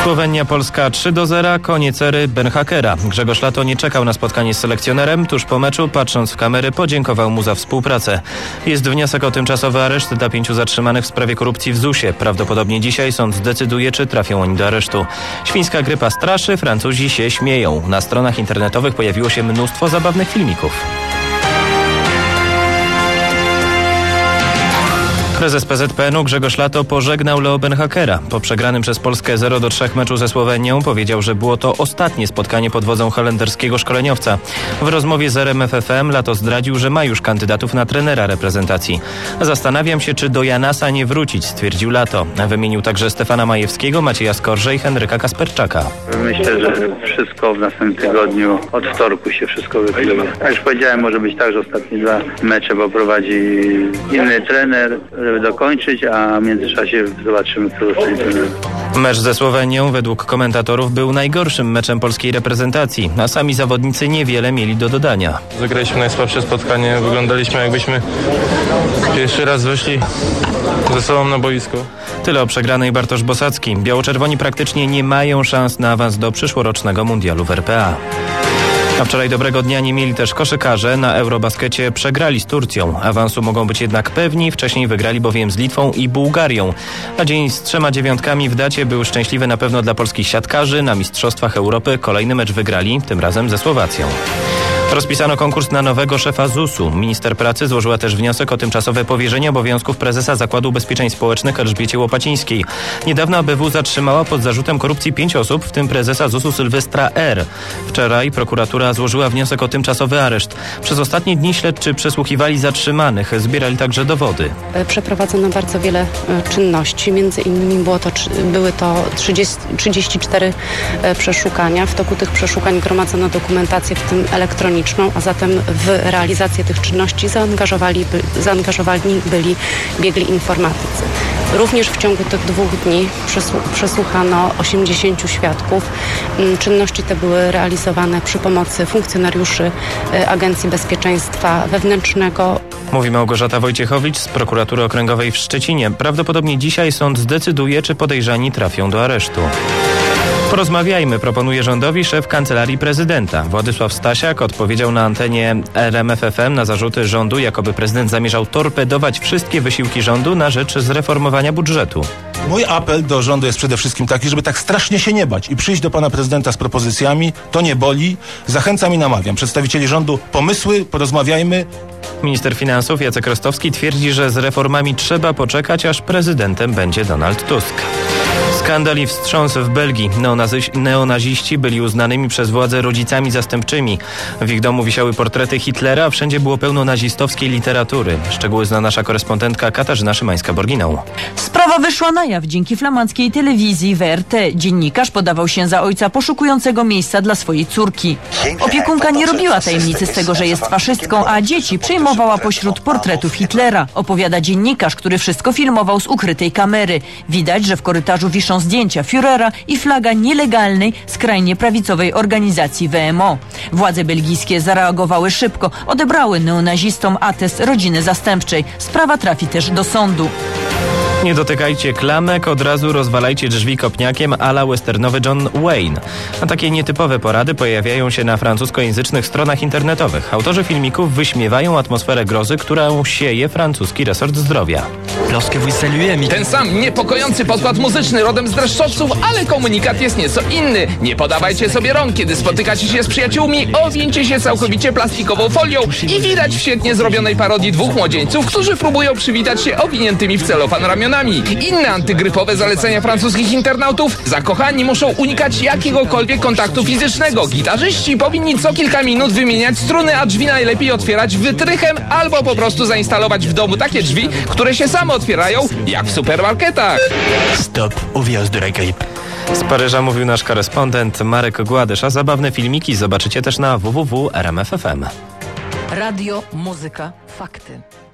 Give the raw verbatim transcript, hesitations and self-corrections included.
Słowenia-Polska trzy do zera, koniec ery Benhakera. Grzegorz Lato nie czekał na spotkanie z selekcjonerem. Tuż po meczu, patrząc w kamery, podziękował mu za współpracę. Jest wniosek o tymczasowy areszt dla pięciu zatrzymanych w sprawie korupcji w zusie. Prawdopodobnie dzisiaj sąd zdecyduje, czy trafią oni do aresztu. Świńska grypa straszy, Francuzi się śmieją. Na stronach internetowych pojawiło się mnóstwo zabawnych filmików. Prezes P Z P N u Grzegorz Lato pożegnał Leo Benhakera. Po przegranym przez Polskę zero do trzech meczu ze Słowenią powiedział, że było to ostatnie spotkanie pod wodzą holenderskiego szkoleniowca. W rozmowie z R M F F M Lato zdradził, że ma już kandydatów na trenera reprezentacji. Zastanawiam się, czy do Janasa nie wrócić, stwierdził Lato. Wymienił także Stefana Majewskiego, Macieja Skorżę i Henryka Kasperczaka. Myślę, że wszystko w następnym tygodniu, od wtorku się wszystko wykluje. Jak już powiedziałem, może być tak, że ostatnie dwa mecze poprowadzi inny trener, żeby dokończyć, a w międzyczasie zobaczymy, co zostanie trenerem. Mecz ze Słowenią według komentatorów był najgorszym meczem polskiej reprezentacji, a sami zawodnicy niewiele mieli do dodania. Zagraliśmy najsłabsze spotkanie, wyglądaliśmy jakbyśmy pierwszy raz weszli ze sobą na boisko. Tyle o przegranej Bartosz Bosacki. Biało-czerwoni praktycznie nie mają szans na awans do przyszłorocznego mundialu w R P A. A wczoraj dobrego dnia nie mieli też koszykarze. Na Eurobaskecie przegrali z Turcją. Awansu mogą być jednak pewni. Wcześniej wygrali bowiem z Litwą i Bułgarią. A dzień z trzema dziewiątkami w dacie był szczęśliwy na pewno dla polskich siatkarzy. Na Mistrzostwach Europy kolejny mecz wygrali, tym razem ze Słowacją. Rozpisano konkurs na nowego szefa zusu. Minister pracy złożyła też wniosek o tymczasowe powierzenie obowiązków prezesa Zakładu Ubezpieczeń Społecznych Elżbiecie Łopacińskiej. Niedawno A B W zatrzymała pod zarzutem korupcji pięć osób, w tym prezesa zusu Sylwestra R. Wczoraj prokuratura złożyła wniosek o tymczasowy areszt. Przez ostatnie dni śledczy przesłuchiwali zatrzymanych, zbierali także dowody. Przeprowadzono bardzo wiele czynności, między innymi było to, były to trzydzieści, trzydzieści cztery przeszukania. W toku tych przeszukań gromadzono dokumentację, w tym elektroniczną, a zatem w realizację tych czynności zaangażowali, by, zaangażowani byli biegli informatycy. Również w ciągu tych dwóch dni przesłuchano osiemdziesięciu świadków. Czynności te były realizowane przy pomocy funkcjonariuszy Agencji Bezpieczeństwa Wewnętrznego. Mówi Małgorzata Wojciechowicz z Prokuratury Okręgowej w Szczecinie. Prawdopodobnie dzisiaj sąd zdecyduje, czy podejrzani trafią do aresztu. Porozmawiajmy, proponuje rządowi szef Kancelarii Prezydenta. Władysław Stasiak odpowiedział na antenie R M F F M na zarzuty rządu, jakoby prezydent zamierzał torpedować wszystkie wysiłki rządu na rzecz zreformowania budżetu. Mój apel do rządu jest przede wszystkim taki, żeby tak strasznie się nie bać i przyjść do pana prezydenta z propozycjami. To nie boli. Zachęcam i namawiam przedstawicieli rządu. Pomysły, porozmawiajmy. Minister finansów Jacek Rostowski twierdzi, że z reformami trzeba poczekać, aż prezydentem będzie Donald Tusk. Skandal i wstrząs w Belgii. Neonazy- neonaziści byli uznanymi przez władze rodzicami zastępczymi. W ich domu wisiały portrety Hitlera, a wszędzie było pełno nazistowskiej literatury. Szczegóły zna nasza korespondentka Katarzyna Szymańska-Borginał. Sprawa wyszła na jaw dzięki flamandzkiej telewizji W R T. Dziennikarz podawał się za ojca poszukującego miejsca dla swojej córki. Opiekunka nie robiła tajemnicy z tego, że jest faszystką, a dzieci przyjmowała pośród portretów Hitlera. Opowiada dziennikarz, który wszystko filmował z ukrytej kamery. Widać, że w korytarzu wiszą zdjęcia Führera i flaga nielegalnej, skrajnie prawicowej organizacji W M O. Władze belgijskie zareagowały szybko, odebrały neonazistom atest rodziny zastępczej. Sprawa trafi też do sądu. Nie dotykajcie klamek, od razu rozwalajcie drzwi kopniakiem a la westernowy John Wayne. A takie nietypowe porady pojawiają się na francuskojęzycznych stronach internetowych. Autorzy filmików wyśmiewają atmosferę grozy, którą sieje francuski resort zdrowia. Ten sam niepokojący podkład muzyczny rodem z dreszczowców, ale komunikat jest nieco inny. Nie podawajcie sobie rąk, kiedy spotykacie się z przyjaciółmi, owieńcie się całkowicie plastikową folią i widać w świetnie zrobionej parodii dwóch młodzieńców, którzy próbują przywitać się owiniętymi w celofan ramionami. Inne antygrypowe zalecenia francuskich internautów: zakochani muszą unikać jakiegokolwiek kontaktu fizycznego. Gitarzyści powinni co kilka minut wymieniać struny, a drzwi najlepiej otwierać wytrychem albo po prostu zainstalować w domu takie drzwi, które się same otwierają, jak w supermarketach. Stop au virus de la grippe. Z Paryża mówił nasz korespondent Marek Gładysz, a zabawne filmiki zobaczycie też na w w w kropka r m f kropka f m. Radio, muzyka, fakty.